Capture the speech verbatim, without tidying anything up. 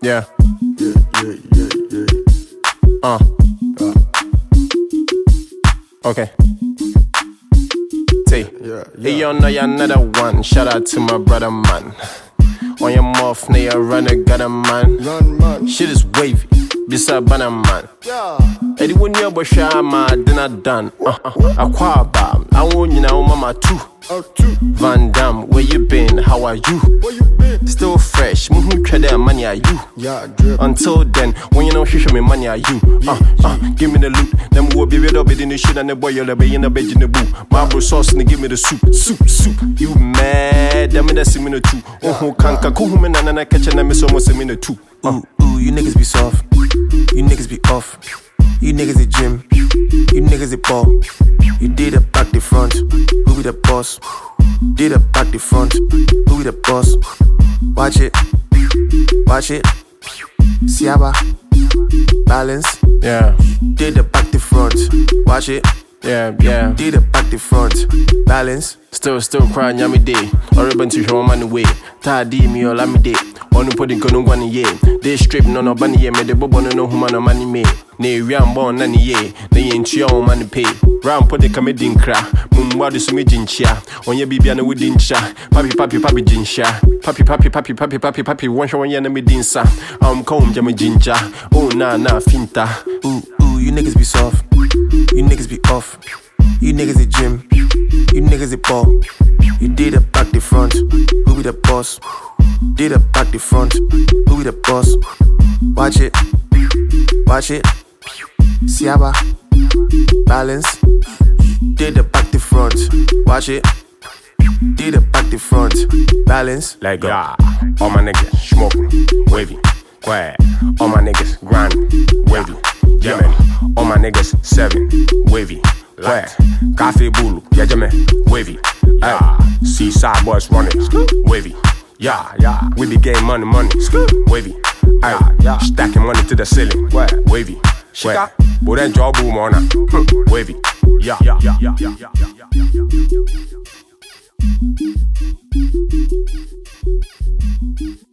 Yeah. Yeah, yeah, yeah, yeah. Uh. Uh, Okay. T. yeah, Hey, yeah. you know you another one. Shout out to my brother, man. On your mouth, now you run a gutter, man. Run, man. Shit is wavy. Beside banner, man. Yeah. Eddie, when you're Bashar, man, then I done. Uh uh. Aquaba. I want you now, mama, too. Out two. Van Damme, where you been? How are you? Where you been? Still fresh. Muhu tread money are you? Yeah, drip. Until then, when you know she show me money are you? Uh, uh, give me the loot. Them will be rid of it in the shit and the boy you'll be in the bed in the boo. Marble sauce and give me the soup, soup, soup. You mad? Them in the similar two. Oh, who can't cool man and I catch and I miss almost a minute two. Ooh, ooh, you niggas be soft. You niggas be off. You niggas at gym. You niggas at ball. You did it back the front. Who be the boss? Did it back the front. Who be the boss? Watch it. Watch it. Siaba. Balance. Yeah. Did it back the front. Watch it. Yeah, yeah. Did it back the front. Balance. Still, still crying, yummy day. Or ribbon to show man away. Tadi me or lami day. Onu podi kono gwani ye. They strip no no bunny ye. Me de bobo no no human no money me. Ne riam bon nani ye. Ne yen chia o money pay. Ram podi kame dinkra. Mumwadu sumi jinchia. Onye bibia no widinsha. Papi papi papi jinsha. Papi papi papi papi papi papi. One show onye na me dinsa. I'm comb jama jinja. Oh na na finta. Ooh ooh, you niggas be soft. You niggas be off. You niggas at gym. You niggas at ball. You did it back the front. Who be the boss? Did it back the front. Who be the boss? Watch it. Watch it. Siaba. Balance. Did it back the front. Watch it. Did it back the front. Balance. Like yeah. All my niggas smoking, wavy, quiet. All my niggas grind, wavy, Yemen. All my niggas seven, wavy, quiet. Coffee bulu, yeah, Yemen, wavy. Yeah. Seaside boys running, wavy. Yeah, yeah. We be getting money, money, wavy. Yeah, yeah. Stacking money to the ceiling, wavy. Where? But then job boom on wavy. Yeah, yeah, yeah, yeah, yeah, yeah, yeah, yeah.